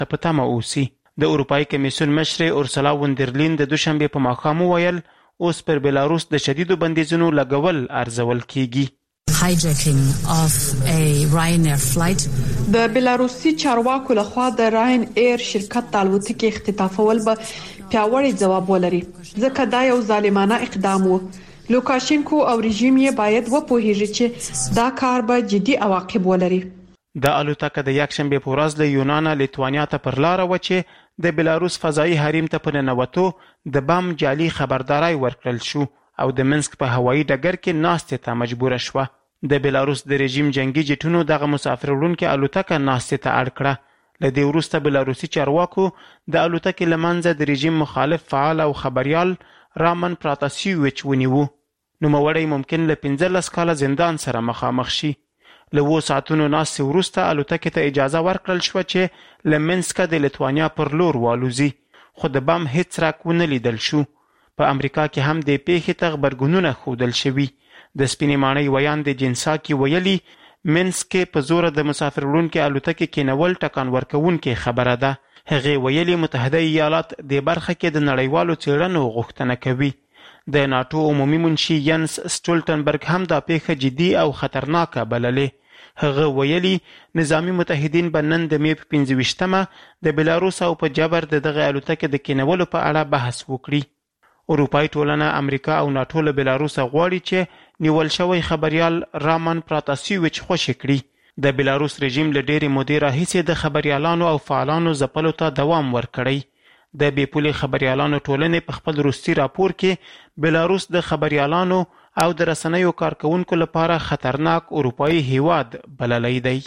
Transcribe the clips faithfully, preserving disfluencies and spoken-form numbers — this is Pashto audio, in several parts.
په تمه اوسي. د اروپایي کمیسیون مشرې اورسلا وندرلین د دوشنبې په ماښام وویل اوس پر بلاروس د شدیدو بندیزونو لګول ارزول کیږي. hijacking of a Ryanair flight. د بلاروسي چارواکو لخوا د راین ایر شرکت د الوتکې اختطافول به پیاوړی ځواب ولري ځکه دا یو ظالمانه اقدام و. لوکاشینکو او رژیم یې باید وپوهیږي چې دا کار به جدي عواقب ولري. د الوتکه د یکشنبې په ورځ له یونان لیتوانیا ته پر لاره و چې د بلاروس فضایي حریم ته په ننوتو د بم جعلي خبرداري ورکړل شو او د منسک په هوایي ډګر کې ناستې ته مجبوره شوه. د بلاروس د رژیم جنگي جټونو دغه مسافر وړونکې الوتکه ناستې ته اړ کړه. له دې وروسته بلاروسي چارواکو د الوتکې له منځه د رژیم مخالف فعال او خبريال رامن پراتاسیویچ ونیوه. نوموړی ممکن له پنځلس کاله زندان سره مخامخ شي. له اووه ساعتونو ناستې وروسته الوتکې ته اجازه ورکړل شوه چې له منسکه د لیتوانیا پر لور والوزي، خو د بم هیڅ څرک ونه لیدل شو. په امریکا کې هم د پیښې ته غبرګونونه ښودل شوي. د سپینې ماڼۍ ویان د جنساکي ویلي منسک په زوره د مسافر وړونکې الوتکې کېنول ټکان ورکوونکې خبره ده. هغې ویلي متحده ایالات د برخه کې د نړیوالو څېړنو غوښتنه کوي. د ناټو عمومي منشي ینس سټولټنبرګ هم دا پیښه جدي او خطرناکه بللې. هغه ویلي نظامی متحدین به نن د مې په پنځه ویشتمه د بلاروس او په جبر د دغه الوتکې د کېنولو په اړه بحث وکړي. اروپایي ټولنه امریکا او ناټو له بلاروس غواړي چې نیول شوی خبريال رامن پراتاسیویچ خوشي کړي. د بلاروس رژیم له ډېرې مودې راهیسې د خبريالانو او فعالانو ځپلو ته دوام ورکړی. د بې پولې خبريالانو ټولنې په خپل وروستي راپور کې بلاروس د خبريالانو او د رسنیو کارکونکو لپاره خطرناک اروپایي هیواد بللی دی.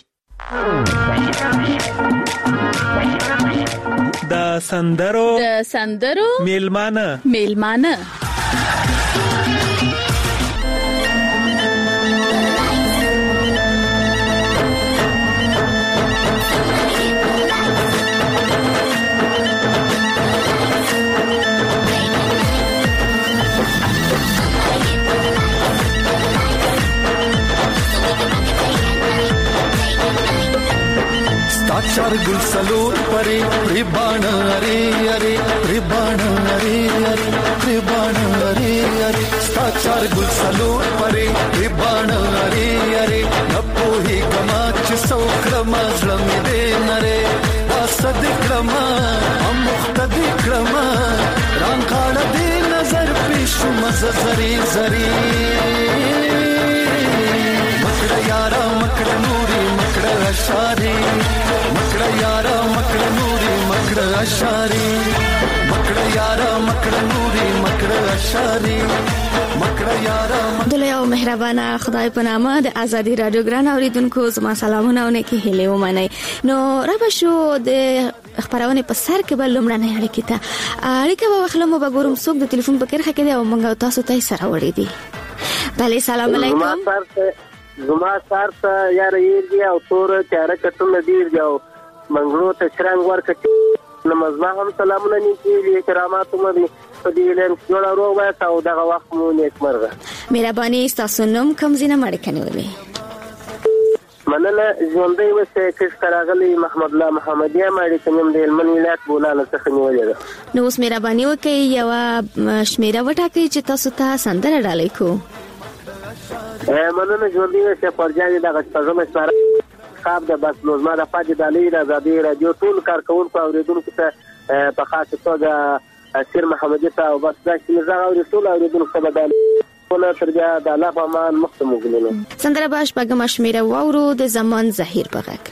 د سندرو د سندرو میلمانه میلمانه चार गुल सलूर परे रिबान अरे अरे रिबान अरे अरे रिबान अरे अरे चार गुल सलूर परे रिबान अरे अरे नपो ही गमाच सौ क्रमा जलम दे नरे असद क्रमा हम मुख्तदी क्रमा रांकाल दे नजर पेश मजरी जरी मकड़ यारा मकड़ नूरी मकड़ अशारी मकड़ यारा मकड़ नूरी मकड़ अशारी मकड़ यारा मकड़ नूरी मकड़ अशारी مکړه یارا دلته یو مهربانه خدای په نامه د ازادي رادیو ګران اوریدونکو زما سلامونه او نیکی هیله ومنئ. نو را به شو د خبرونه په سر کې بل لمړنه اړیکه ته اړیکه به وخلمو به ګورم څوک د ټلیفون په کرخه کې دی او موږ تاسو ته سره وړي دي. بله سلام علیکم. زما سار ته یار یې دی او تور چاره کټونه دی دی منګلو ته شرنګ ورکړي نمازما هم سلامونه نیکی دي کرامات مو پدیلن جوړ ورو وای او دغه وخت مو نیک مرغه. مهرباني تاسو نوم کوم زینه مړ کنيولې مننه ژوندۍ وسه کښ کراغلی محمد الله محمدیه مړ کنیم د هلمند ولایت بولانه څخه نیولې. نو اوس مهرباني وکړئ یو شمیره وټاکئ چې تاسو ته سندره ډالۍ کو. مننه ژوندۍ وسه پرځای دغه څنګه سره خاب د بس نوزما د پاج د لې د ازادي رادیو ټول کارکونکو اوریدونکو ته په خاطر توګه اسیر محمدی ته او بس دا چې زغ او رسول او دونو په بدل ولا ترجا د الله په امان مخته موږ سندره باش بګم شمیره وورو د زمان زهیر بغک.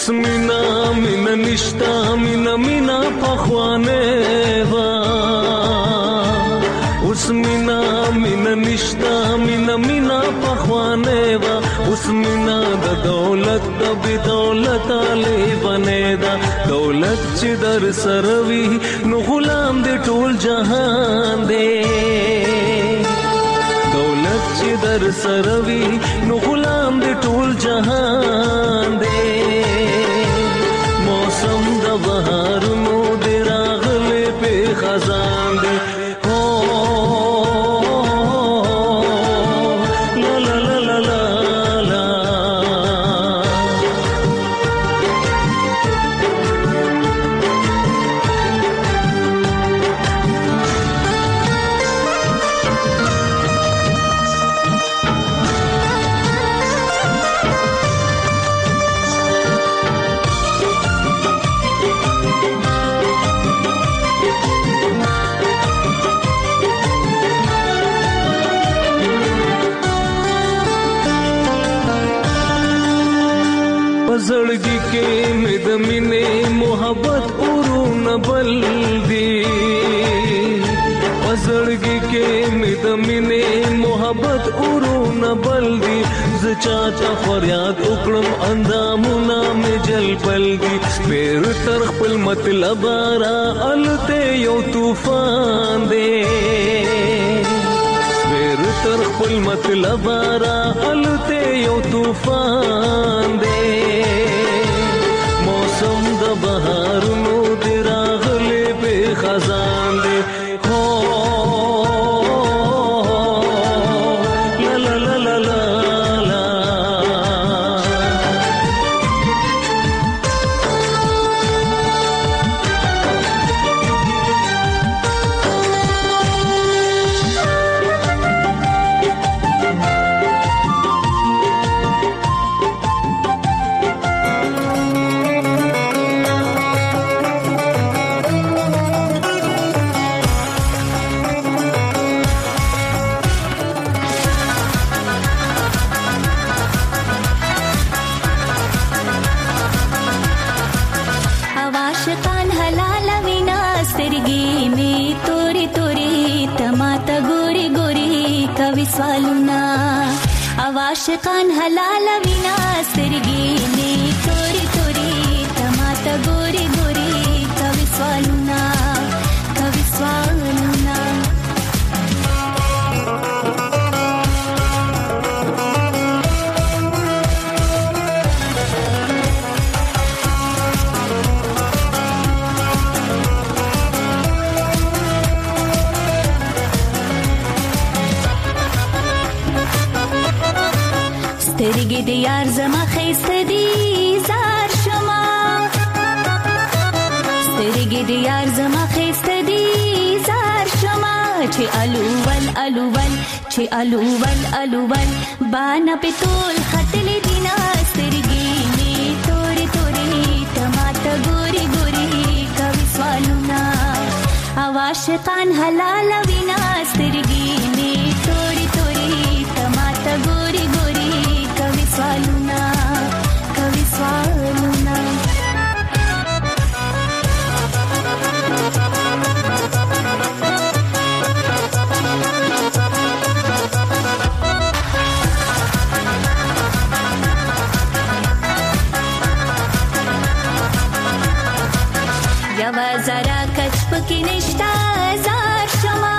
اوس مینا مینا نشتا مینا مینا پخوانه وا اوس مینا مینا نشتا مینا مینا پخوانه وا اوس مینا د دولت د بی دولت علی بنه دا دولت چې در سروي نو غلام دې ټول جهان دې دولت چې در سروي نو غلام دې ټول جهان دې موسم د بهار نو دې راغله په خزان دې زړګي کې مې د مینې محبت اورونه بل دي زړګي کې مې د مینې محبت اورونه بل دي ز چاته فریاد وکړم اندامونه مې جل بل دي پیر تر خپل مطلب را الته یو طوفان دی پیر تر خپل مطلب را الته یو طوفان دی موسم د بهار نو دی راغله به خزان دی هو لا لا لا لا لا आशिकान हलाल विना स्तरगी ने तोरी तोरी तमाता गोरी गोरी कवि स्वालुना कवि स्वालुना سترګې د یار زما خیسته دي زار شما سترګې د یار زما خیسته دي زار شما چې الوول الوول چې الوول الوول باندې په تول خطلې دینا سترګې نه تورې تورې تماته ګوري ګوري کوي سوالونه عاشقان حلال وینا سترګې نه تورې تورې تماته ګوري ګوري کوي سوالونه کوي سوالونه یوا زرا کچ پکی نشتا زار شما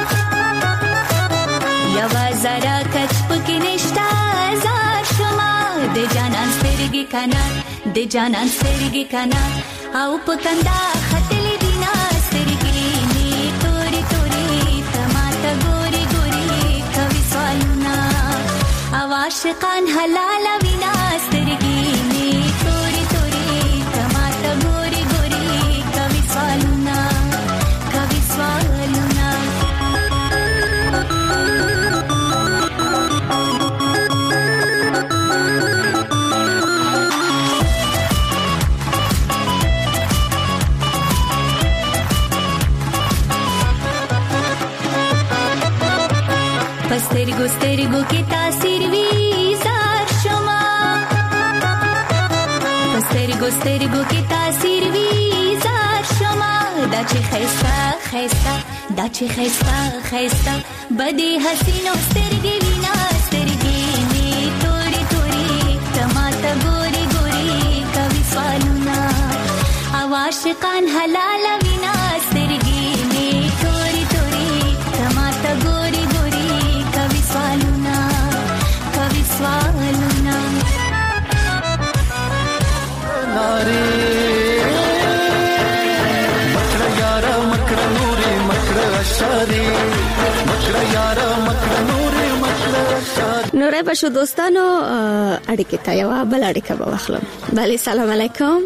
یوا زرا کچ پکی نشتا زار شما د جانان سترګې کنا د جانان سترګې کنا او پکندا خطلې دینا سترګې ني توري توري تماته ګوري ګوري کوي سوالونه او عاشقان حلال وینا سترګې ني توري توري تماته ګوري ګوري کوي سوالونه کوي سوالونه پسترګو سترګو کې تاثیر وی زار شما پسترګو سترګو کې تاثیر وی زار شما دا چې خيستا خيستا دا چې خيستا خيستا بده حسینو سترګې وینا سترګې می توري توري تماته ګوري ګوري کوي سوالونه عاشقان حلال وینا سترګې می توري توري تماته ګوري ګوري کوي سوالونه کوي سوالونه ناري مکړه یارا مکړه نوري مکړه اشاري مکړه یارا مکړه نوري مکړه اشاري نورې بشو دوستانو اړیکې ته یو بل اړیکه به واخلم. بله سلام علیکم.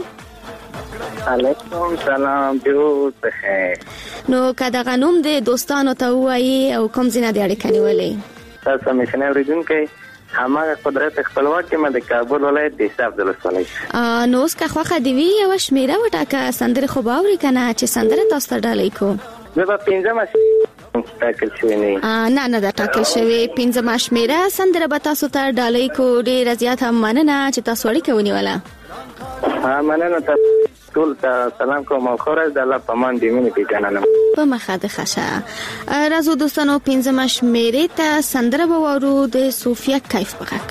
علیکم سلام جو بخیر. نو کدا غنوم د دوستانو ته وایي او کوم ځینې د اړیکې نیولې تاسو مې شنه اوریدونکو هماغه قدرت خپلواک کې د کابل ولایت د حساب دلسولای نو اوس که خوخه دی وی او شمیره وټاکه سندره خو باوري کنه چې سندره تاسو ته ډالۍ کو زه په پنځمه ټاکل شوی نه نه نه دا ټاکل شوی پنځمه شمیره سندره به تاسو ته ډالۍ کو ډیر زیات هم مننه چې تاسو اړیکه ونیوله. ها مننه تاسو ټول ته سلام کوم او خورز د الله پامان دی مینه پیژنم په مخه د خشه راځو دوستانو پنځمه شمیره ته سندره به وورو د صوفیا کیف پغک.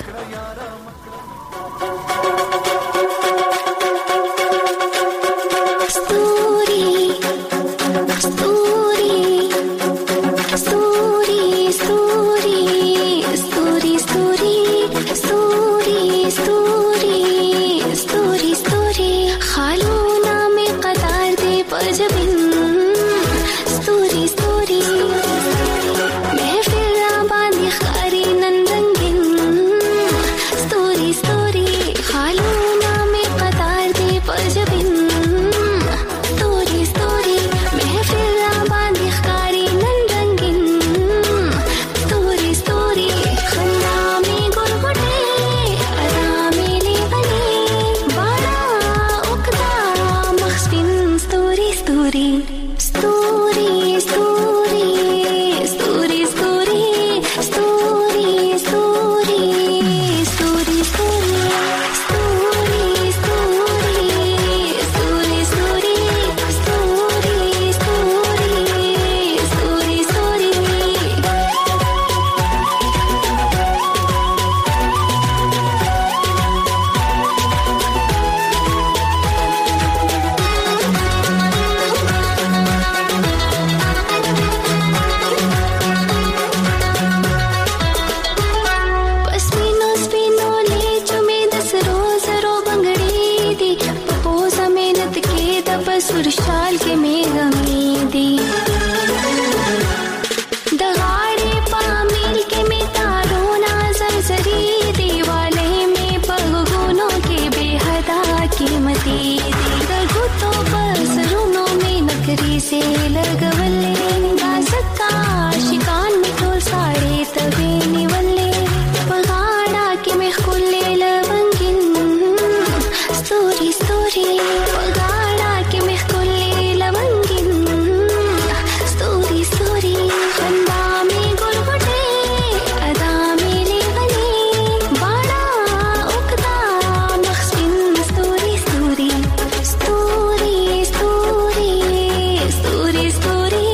Story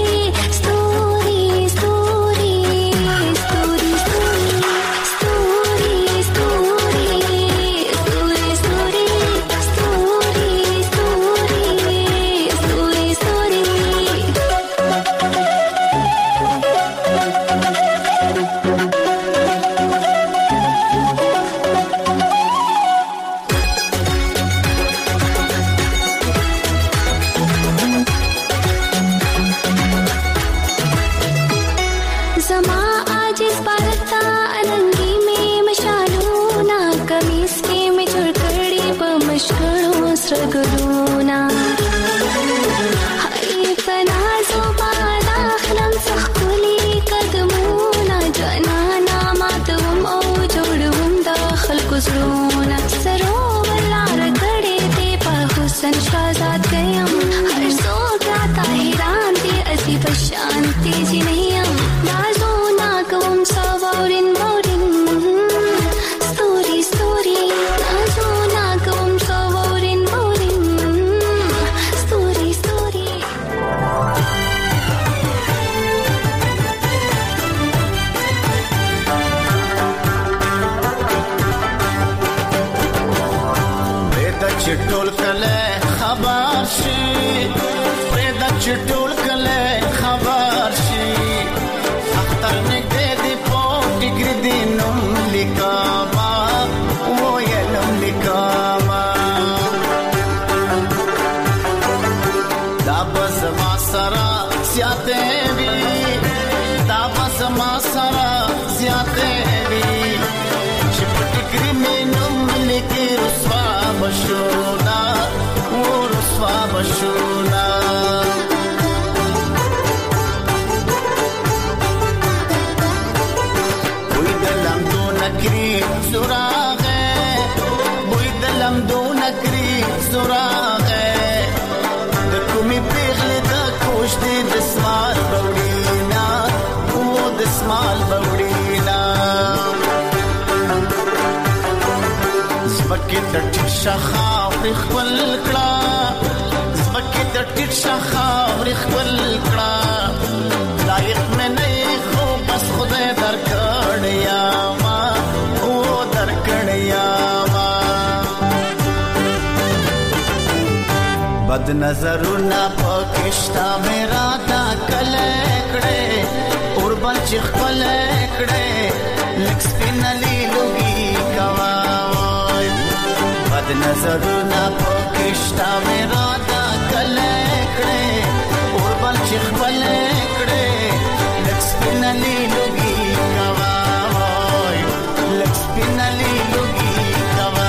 چټول کله خبر شي اختر نګدې دی پوټ ګردي نوم لیکما و یلم لیکما دا بس ما سره سیاته وی دا بس ما سره سیاته وی چپټ ګرمه نوم لیکي رسوا بشونا و رسوا بشونا سراغه بوی دلم دو نکری سراغه د کومي پیغله د کوش دې د سمال بوډینا او د سمال بوډینا زبکه د ټیټ شخا خپل کړه زبکه د ټیټ شخا خپل کړه لایق مې نه خو بس خدای درکړیا بد نظرونه پکشتا میرا دا کله کړه اور بل چې خپل کړه لکس پینلی لوګي کوا بد نظرونه پکشتا میرا دا کله کړه اور بل چې خپل کړه لکس پینلی لوګي کوا لکس پینلی لوګي کوا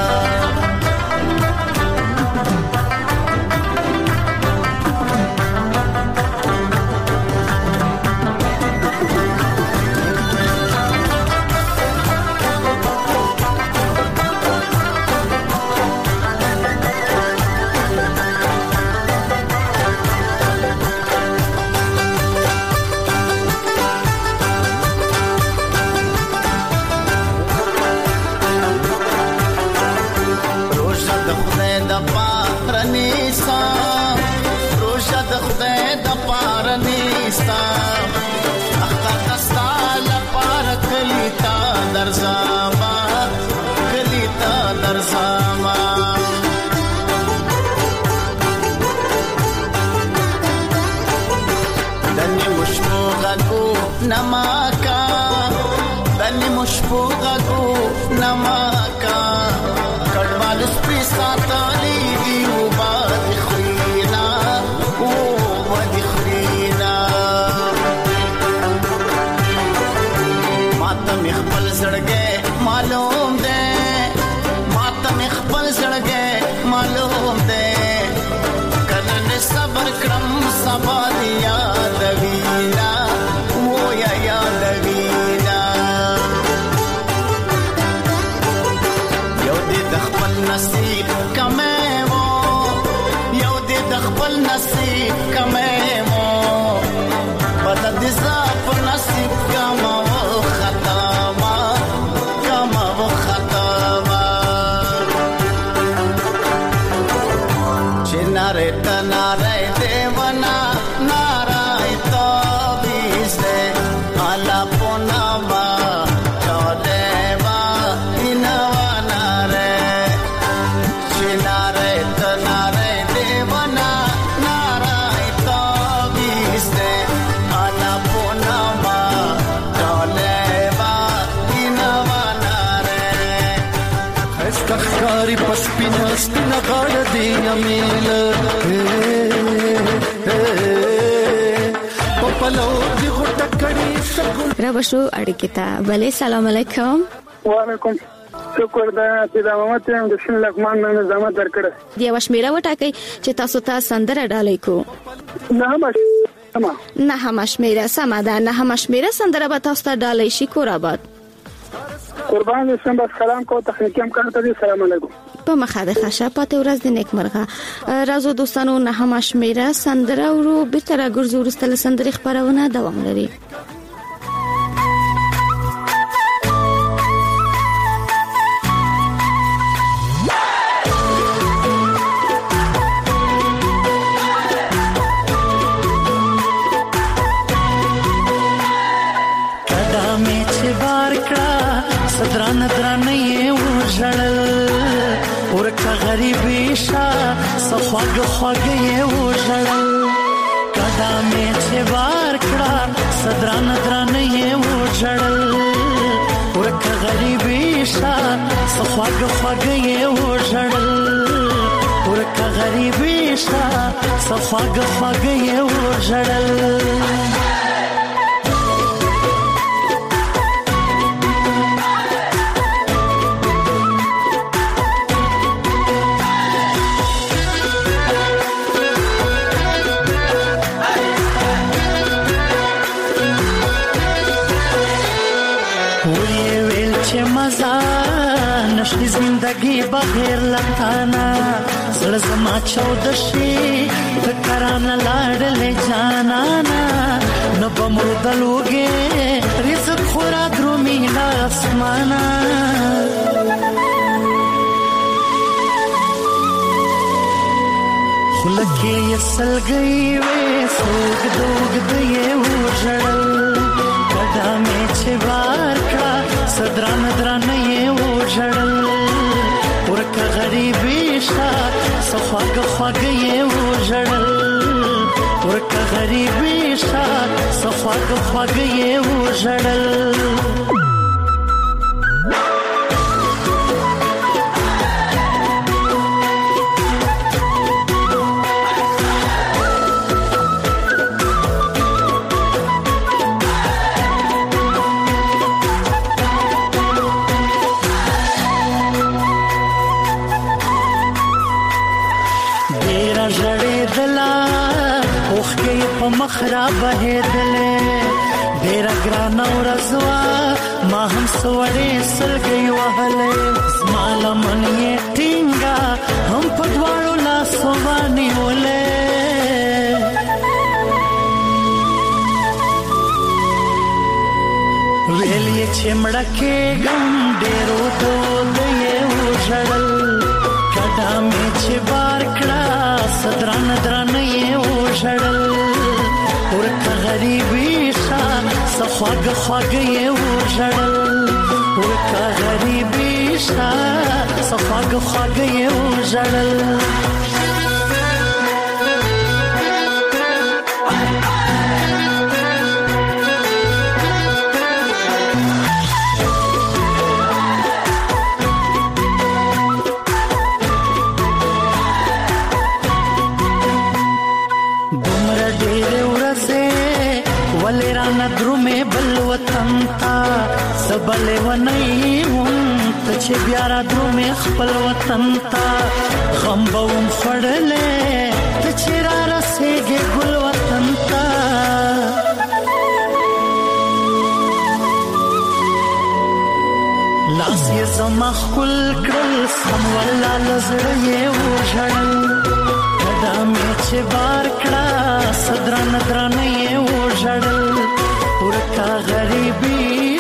نماکا دنی مشبوغا کو نماکا کڑوال سپی ساتالی دیو باد خرینا او باد خرینا ماتم اخبل زڑگے معلوم دے ماتم اخبل زڑگے معلوم دے کنن صبر کرم سبا دیا دوینا نصیب کمه مو یو دې د خپل نصیب کمه مو پته دې زاپ نصیب کما و خطا ما کما و خطا ما چناره تناره دیوانا نارای تو بیسه الا پونا ما سپینا سپینا غاړه دی امیل په پلو دی غټه کړي سګل را بشو اړیکې ته بلې سلام علیکم وعلیکم شکر دا چې دا مامته هم د شین لقمان نن زحمت درکړه دی وشمیره وټاکي چې تاسو ته سندره ډالې کو نه مش نه همشمیره سم ده نه همشمیره سندره به تاسو ته ډالې شي کوراباد قربان شم بس سلام کو تخنیکی هم کار ته سلام علیکم په مخه د خشه پته ورځ د نیکمرغه رازو دوستانو نه همشمیره سندره ورو به تر ګرځو ورستل سندري خبرونه دوام لري دران دران یې وژړل ورکه غریبي شا صفاګ خواګ یې وژړل صدران دران یې وژړل ورکه غریبي شا صخواګ خواګ یې وژړل ورکه غریبي شا صخواګ خواګ یې وژړل زندگی بغیر لتانا زړه زما چود شي فکرانه لاړلې جانانا نو بمردلوګې رزق خورا درومي لاسمانا خلکې یسلګي وې سوګ دوګ دې وژړل کډا مې چې بار کا صدران دران یې وژړل ورکه غریبي شا صخواګ خواګ یې وژړل ورکه غریبي شا صخواګ خواګ یې وژړل مخرا بهدلې ډېر ګران او رضوا ما هم سوړې سلګي وهلې زمال من یې ټینګا هم په دواړو لاسو باندې ولې ویلې چې مړکه ګم ډېرو دود یې وژړل کډا مې چې بار کړه صدران دران یې وژړل ورکه غریبي شا صخواګ خواګ یې وژړل ورکه غریبي شا صخواګ خواګ یې وژړل بلې ونی وم ته چې بیا را درومې خپل وطن ته غم به وم خوړلې ته چې را رسېږې ګل وطن ته لاس یې زما ښکل کړل سم والله له زړه یې وژړل کډه مې چې بار کړه صدرانه درانه یې وژړل ورکه غریبي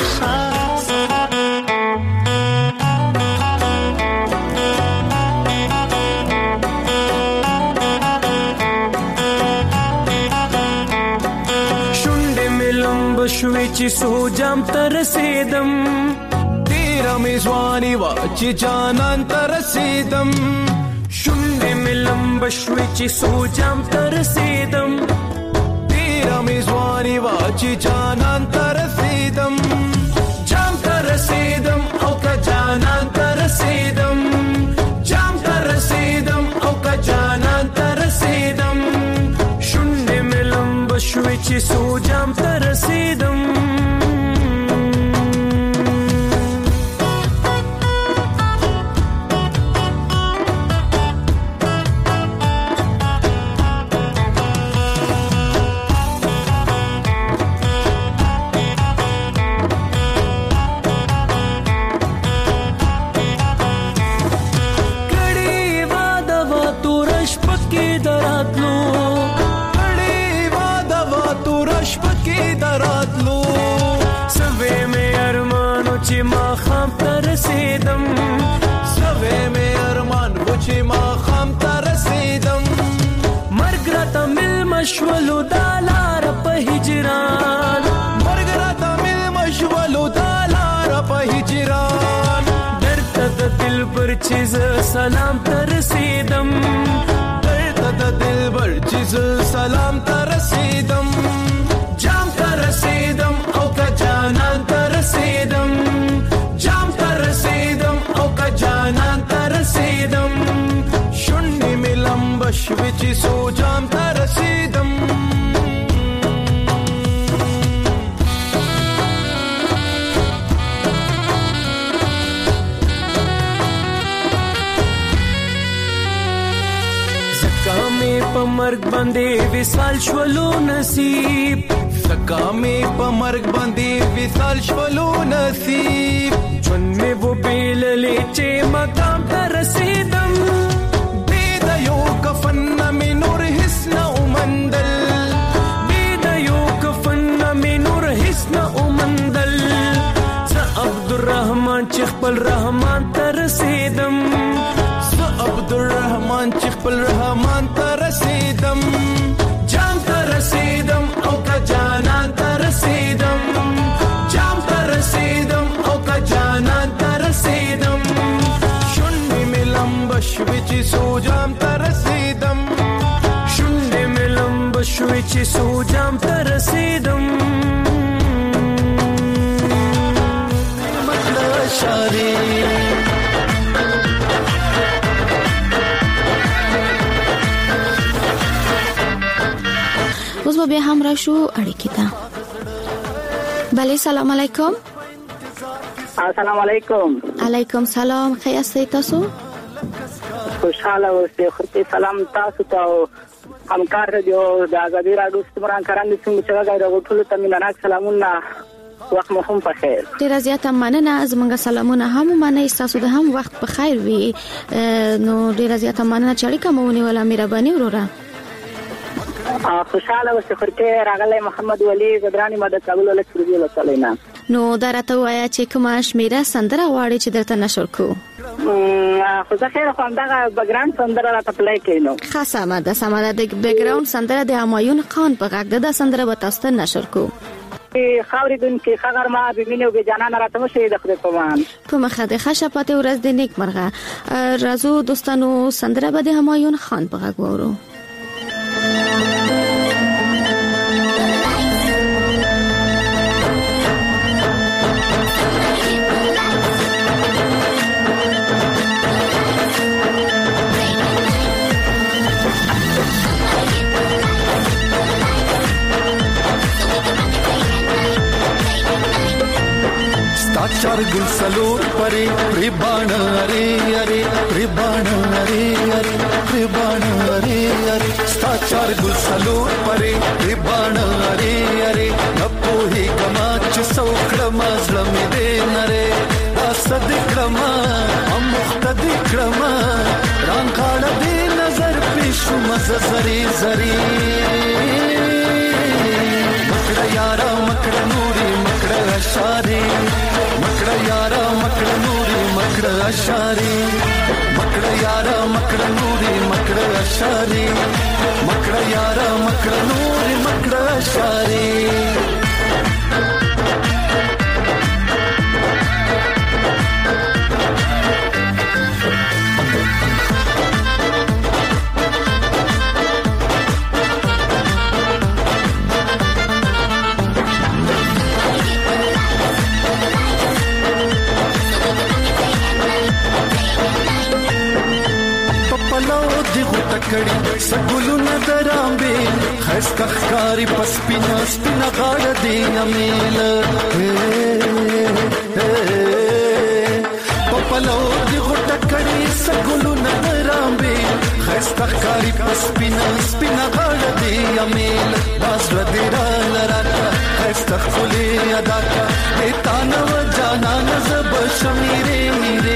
شوی چې سو جام تر رسیدم تیرا میزوانی وا چې جانان تر رسیدم شونډې ملم بشوی چې سو جام تر رسیدم تیرا میزوانی وا چې جانان تر رسیدم جام تر رسیدم او کا جانان تر رسیدم جام تر رسیدم او کا جانان تر رسیدم شونډې ملم بشوی چې سو جام تر رسیدم مشولو دالار په هجران مرګرا تامل مشولو دالار په هجران درته د دل پر چیز سلام تر رسیدم درته د دل پر چیز سلام تر رسیدم جام تر رسیدم باندې وصال شولو نصیب سکا مې په مرګ باندې وصال شولو نصیب ژوند مې و بیللې چې مقام ته رسیدم بې د یو کفن نه مې نور هیڅ نه ومندل بې د یو کفن نه مې نور هیڅ نه ومندل زه عبدالرحمن چې خپل رحمان ته رسیدم زه عبدالرحمن چې خپل رحمان ته رسیدم جان ته رسیدم او که جانان ته رسیدم جام ته رسیدم او که جانان ته رسیدم شونډې مې لمبه شوې چې سوجام ته رسیدم شونډې مې لمبه شوې چې سوجام ته رسیدم مکړه شاري اوس به بیا هم راشو اړیکې ته. بله سلام علیکم. السلام علیکم. علیکم سلام. ښه یاستئ تاسو؟ خوشحاله اوسئ. خو سلام تاسو ته او همکار رادیو د ازادي راډیو ستمران کاران دي څنګه چې غواړي ټول ته میناناک سلامونه وخت مو هم په خیر. ډیره زیاته مننه. زمونږ سلامونه هم منئ. تاسو د هم وخت په خیر وي. نو ډیره زیاته مننه چې اړیکه مو ونیوله. مهرباني وروره. خوشحاله اوسئ. خورته راغلی محمد ولی زدرانی ماده کابل ولایت سروبي ولسوالۍ نه. نو دا راته وایه چې کومه شمیره سندره غواړي چې درته نشر کړو؟ خو زه خیر خو همدغه بګراوند سندره راته پلی کړئ نو. ښه سمه ده سمه ده. د بګراوند سندره د همایون خان په غږ ده. دا سندره به تاسو ته نشر کړو. خاورېدونکي ښه غرمه بې مینې او بې جانانه راته مه د خدای په امان. په مخه د ښه شپاتې ورځ د نیک مرغه. راځو دوستانو سندره به د همایون خان په غږ واورو. चार गुल सलोर परे रिबाण अरे अरे रिबाण अरे अरे रिबाण अरे अरे स्ता चार गुल सलोर परे रिबाण अरे अरे नपो ही कमा च सौकड़मा ज़लमी दे नरे असद क्रमा हम मुख्तदी क्रमा रांकाड़ दे नजर पेशु मज़ जरी जरी मकड़ा यारा मकड़ा नूरी मकड़ा अशारी मकड़ा यारा मकड़ा नूरी मकड़ा अशारी मकड़ा यारा मकड़ा नूरी मकड़ा अशारी मकड़ा यारा मकड़ा नूरी मकड़ा अशारी کړي سګولو نظرامبه خسته ښکاری پسپینا سپینا غاړه دی امیل پپلو دی غټه کړي سګولو نظرامبه خسته ښکاری پسپینا سپینا غاړه دی امیل باس ردی را لراکا خسته خولي ادا کا دیتا نو جانا نزب شمیره میره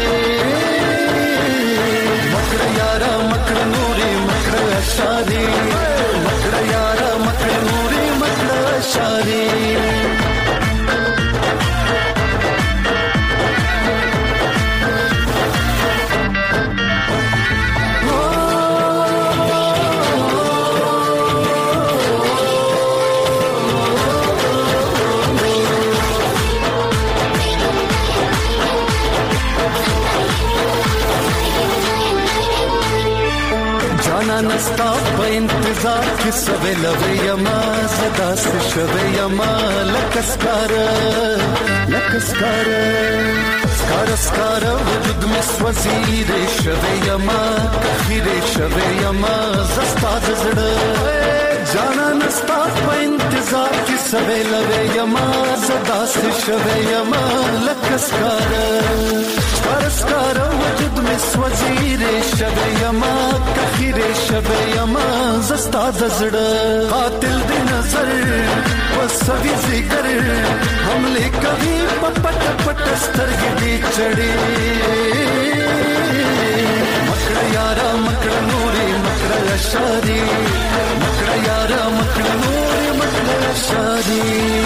مکڑا یارا مکڑا نوری مکڑا اشاری مکڑا یارا مکڑا نوری مکڑا اشاری नस्ता په انتظار کې سوي لوي یما زدا سے شوي یما لکسکار لکسکار سکار سکار وجود مې سوځي دې شوي یما خیر شوي یما زستا زړه جانا نستا په انتظار کې سوي لوي یما زدا سے شوي یما لکسکار سکار سکار وجود سوځي شب یما کخیر شب یما زستا دزړه قاتل د نظر وسوي ذکر حمله کوي پپټ پټ سترګې دې چړې مکړه یارا مکړه نورې مکړه اشاري مکړه یارا مکړه نورې مکړه اشاري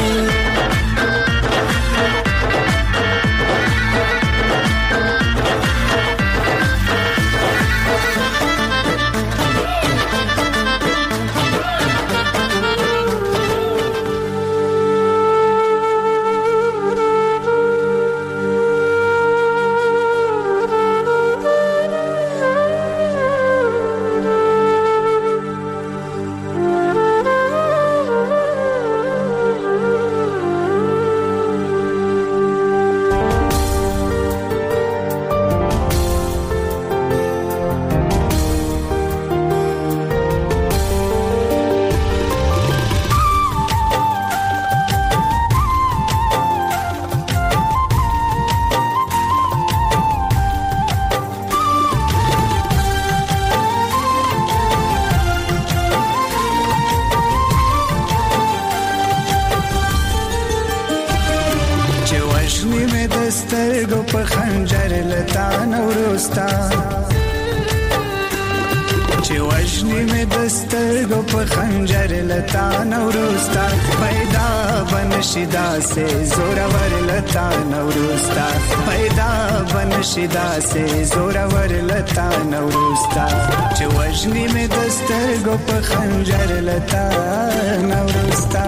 से जोरावर लता नवरुस्ता पैदा बनशिदा से जोरावर लता नवरुस्ता चवजनी में दस्तर गोप खंजर लता नवरुस्ता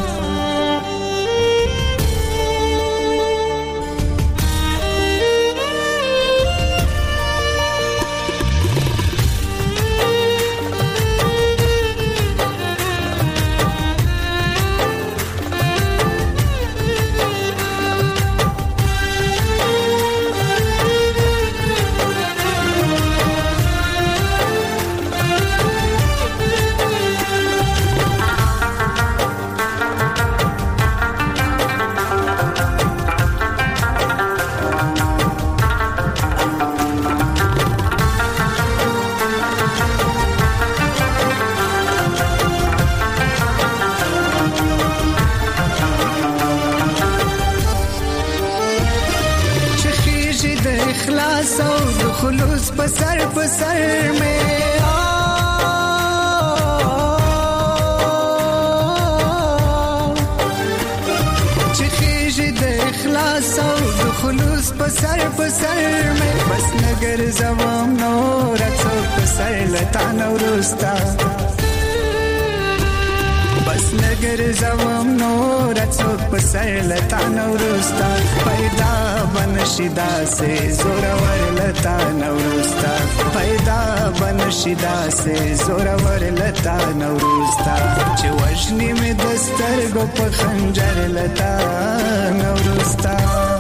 खुलूस पसर पसर में चिखीज दे इखलास और खुलूस पसर पसर में बस नगर जवाम नूर तो पसर लता नौरुस्ता बस नगर जवाम नूर तो पसर लता नौरुस्ता पैदा बनशिदा से जोरावर लता नौरुस्ता पैदा बनशिदा से जोरावर लता नौरुस्ता चवजनी में दस्तर गोप खंजर लता नौरुस्ता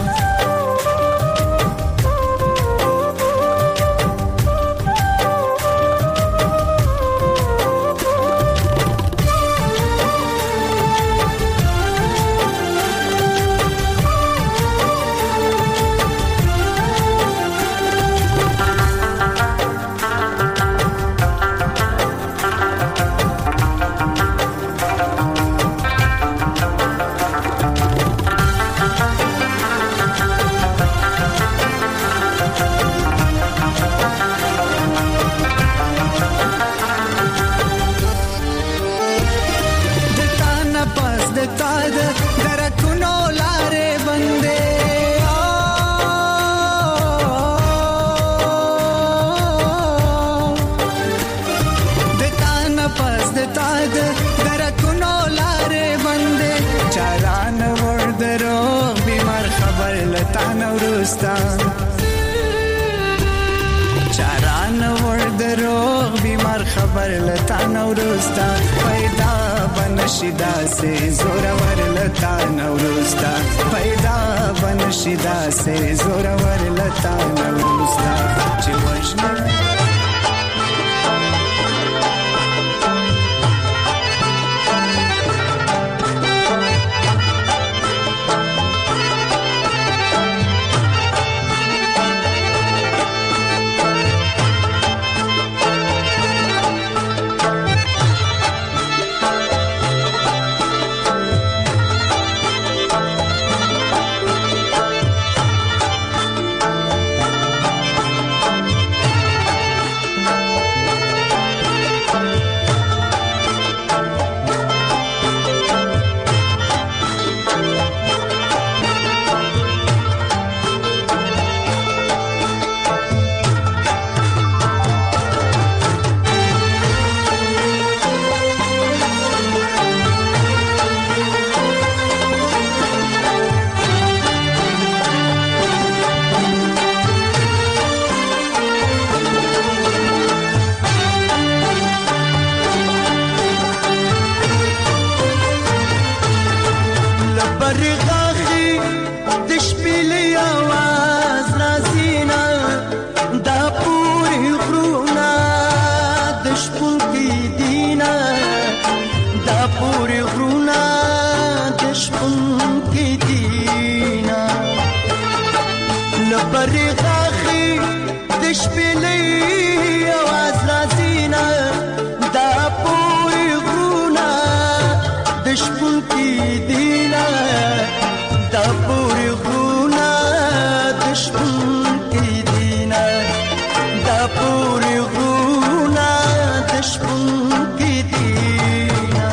चारान वर्द रोग बीमार खबर लता नौरुस्ता पैदा बनशिदा से जोरावर लता नौरुस्ता पैदा बनशिदा से जोरावर लता नौरुस्ता चवजनी لبرغاخي د شپېلې اواز رازینا دا پورې غرونه د شپون کې دینا دا پورې غرونه د شپون کې دینا لبرغاخي د شپېلې اواز رازینا دا پورې غرونه د شپون کې دینا دا پورې غرونه د شپون کې دینا دا پورې غرونه د شپون کې دینا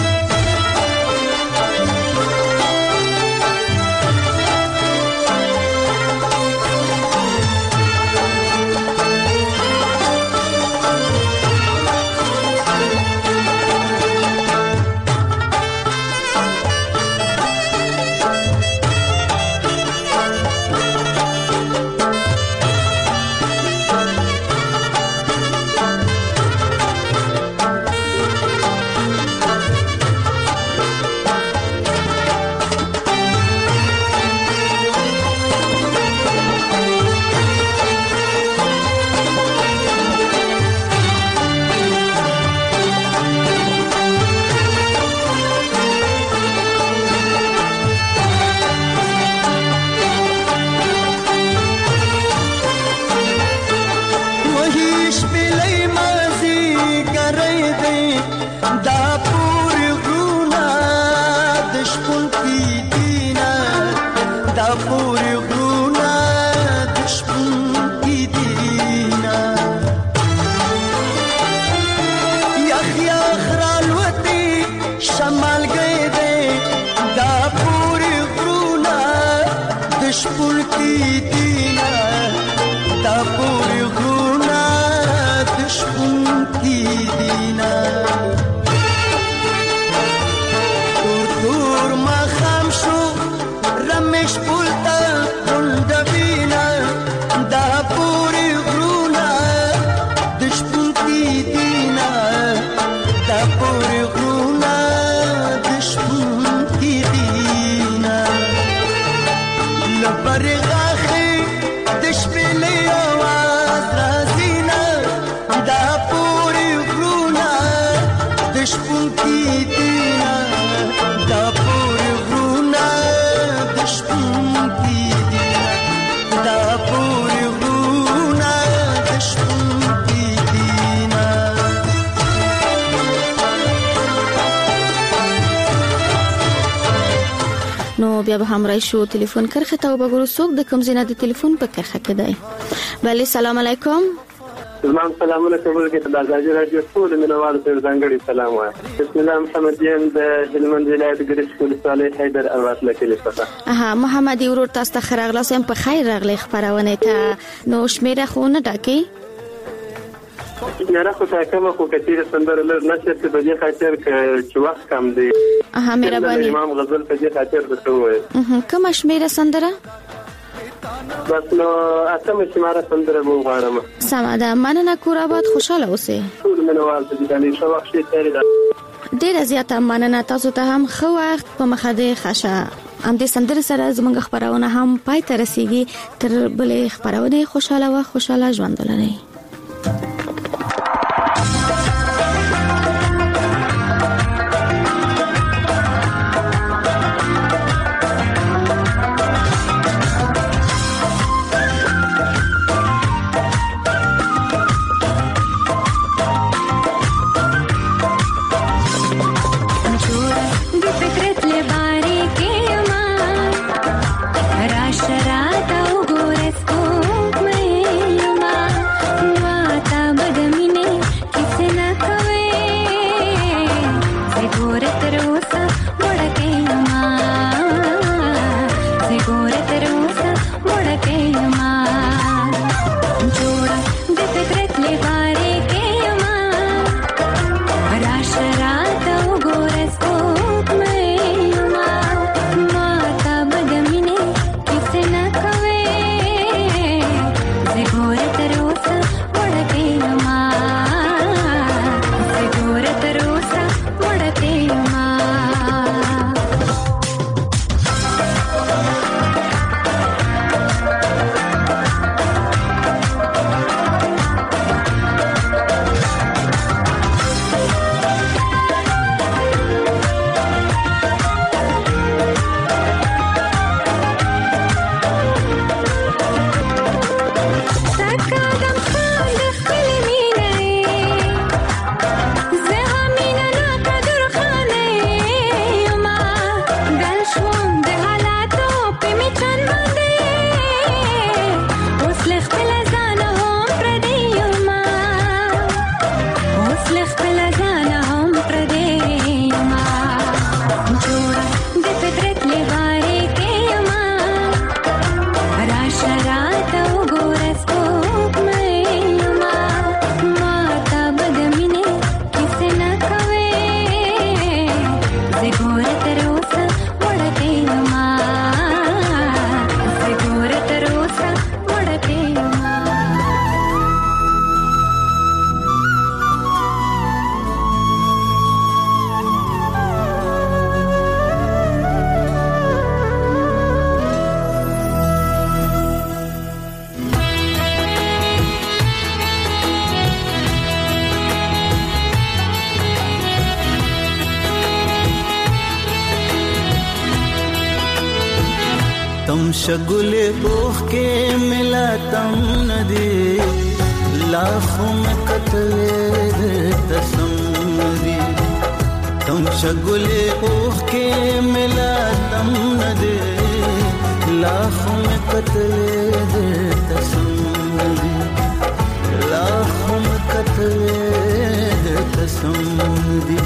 بیا به هم راشو تلیفون کرخه ته وګورو څوک د کوم ځای نه د تلیفون په کرخه کې دی. بله سلام علیکم. زما سلامونه کوم کې د ازادي رادیو ټول مینوالو ته ځانګړي سلام وایم. بسم الله محمد یم د هلمند ولایت ګریش ولسوالۍ حیدر الوات لکلي څخه. اها محمد ورور تاسو ته خیر اغلاسم په خیر راغلی خبرونه ته نو شمیره خو نه ډاکي یاره خو تا کومه خو کثیر سندره لر نشته په دې خاطر چې وخت کم دی. اها مهرباني امام غزل په دې خاطر درته وایم. کومه شمیره سندره؟ بس نو اتمه شمیره سندره مو غواړم. سمه ده مننه کور آباد خوشاله اوسئ. ټول منوال ته دې ښه وخت شي تیرې ده. ډیره زیاته مننه تاسو ته هم ښه وخت په مخه دې ښه ام دې سندره سره زموږ خبرونه هم پای ته رسیږي. تر بلې خبرونه خوشاله و خوشاله ژوند ولرئ. تم شگلے اوخ کے ملا تم ندی لاکھوں میں قتل تسمدی تم شگلے اوخ کے ملا تم ندی لاکھوں میں قتل تسمدی لاکھوں میں قتل تسمدی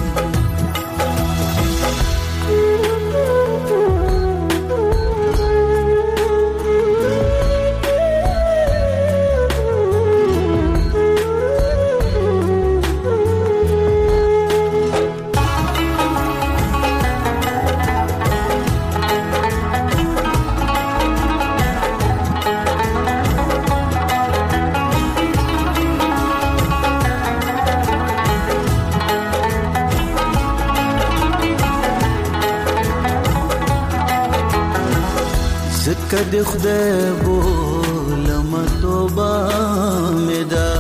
کد خدای بولم توبه مدا